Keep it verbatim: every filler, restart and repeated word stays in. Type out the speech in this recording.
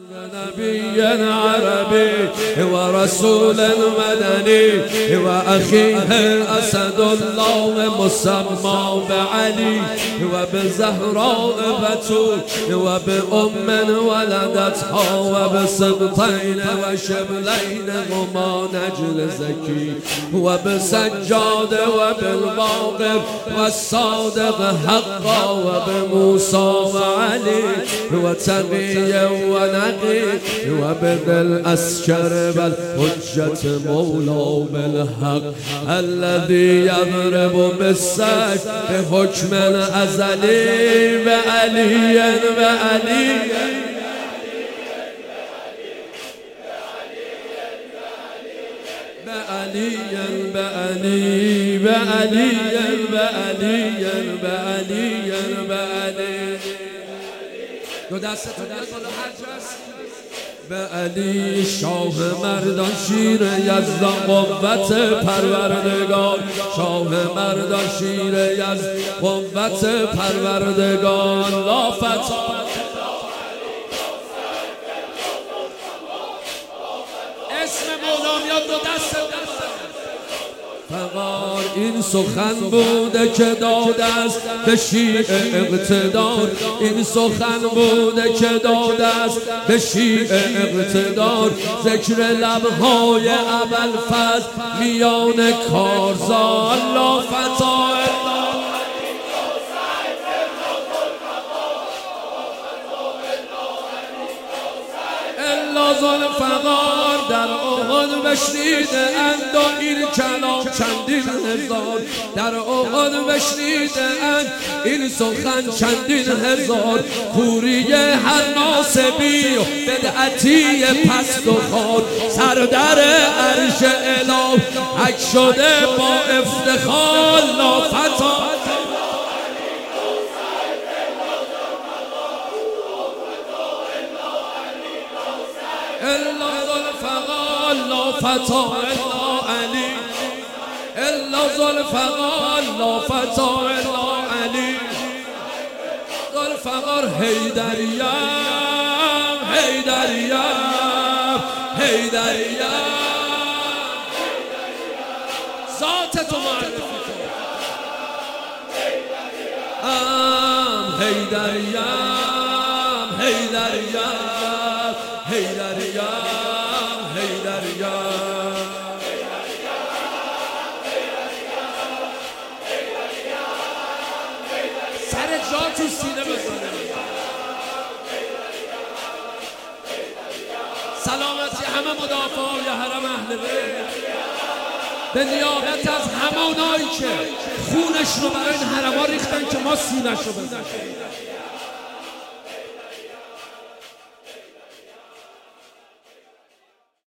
نبي عربي ورسول مدني وأخيه أسد الله مسمى بعلي وبزهراء بتول وبأم ولدتها وبسبطين وشبلين هما نجل زكي وبسجاد وبالباقر والصادق حقا وبموسى وعلي وتقي ونقي وبذي الأسكر بالحجة مولى بالحق الذي يضرب بالسيف بحكم أزلي بعلي بعلي بعليا بعلي بعليا بعليا بعليا بعلي دو دست تو دست بالا هر جاست بعلی شاه مردان شیر یزدان قوت پروردگار شاه مردان شیر یزدان قوت پروردگار لا فتا اسم مولا میاد دو دست فقار این سخن بوده که داده است به شیعه اقتدار این سخن بوده که داده است به شیعه اقتدار ذکر لبهای ابوالفضل میان کارزار لا فتا الا ذوالفقار در احد بشنیده اند و این کلام چندین هزار در احد بشنیده اند این سخن چندین هزار کوری هر ناصبی و بدعتی پست و خار سر در عرش اله حک شده با افتخار لا فتا الا ذوالفقار لا فتا الا علی الا ذوالفقار لا فتا الا علی ذوالفقار حیدریم حیدریم حیدریم ذات تو معرفی کن حیدریم حیدریم حیدریم حیدریم سر جا تو سینه بزنه سلامتی همه مدافعای حرم اهل بیت به نیابت از همانایی که خونش رو برای این حرما ریختن که ما سینه‌شو بزنیم